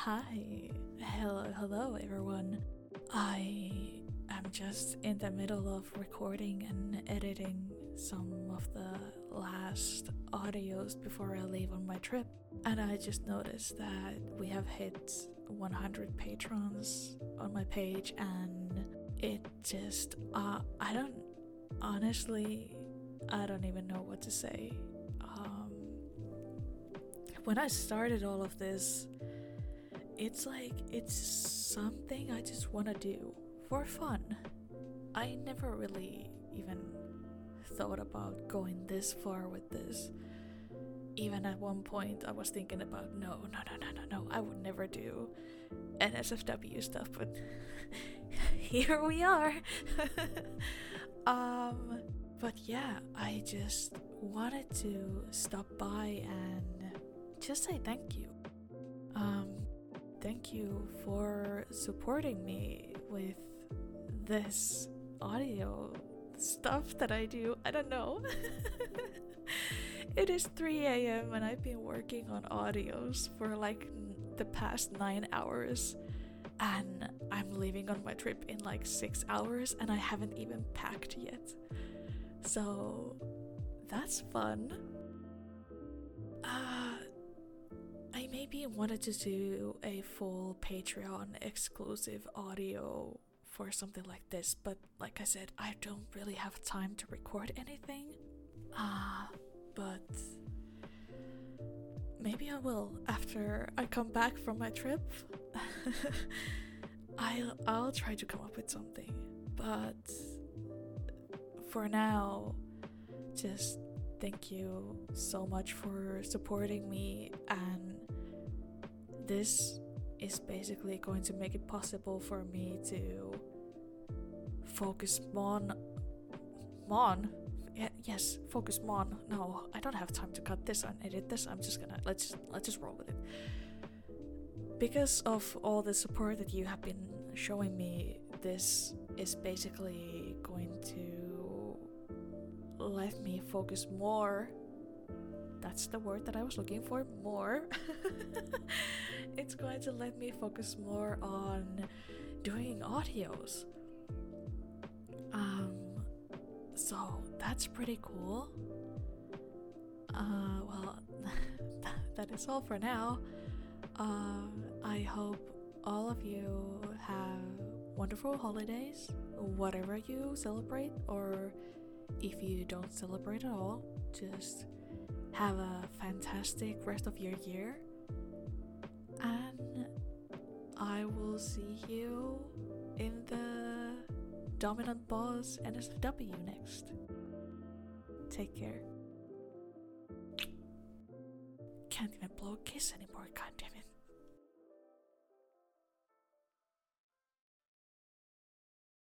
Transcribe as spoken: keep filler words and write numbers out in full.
Hi, hello, hello everyone. I am just in the middle of recording and editing some of the last audios before I leave on my trip, and I just noticed that we have hit one hundred patrons on my page, and it just, uh, I don't, honestly, I don't even know what to say. Um, when I started all of this, it's like it's something I just want to do for fun. I never really even thought about going this far with this. Even at one point I was thinking about no, no, no, no, no, no, I would never do N S F W stuff, but here we are. um, but yeah, I just wanted to stop by and just say thank you. Um, Thank you for supporting me with this audio stuff that I do. I don't know. It is three a.m. and I've been working on audios for like the past nine hours. And I'm leaving on my trip in like six hours and I haven't even packed yet. So that's fun. Uh, I maybe wanted to do a full Patreon exclusive audio for something like this, but like I said, I don't really have time to record anything. Ah, uh, but maybe I will after I come back from my trip. I'll I'll try to come up with something, but for now, just thank you so much for supporting me, and this is basically going to make it possible for me to focus on on yeah, yes focus on no I don't have time to cut this and edit this. I'm just gonna let's let's just roll with it. Because of all the support that you have been showing me, this is basically going to let me focus more. That's the word that I was looking for, more. It's going to let me focus more on doing audios. Um, so that's pretty cool. Uh, well, that is all for now. Um, I hope all of you have wonderful holidays, whatever you celebrate, or if you don't celebrate at all, just have a fantastic rest of your year. And I will see you in the Dominant Boss N S F W next. Take care. Can't even blow a kiss anymore, goddammit.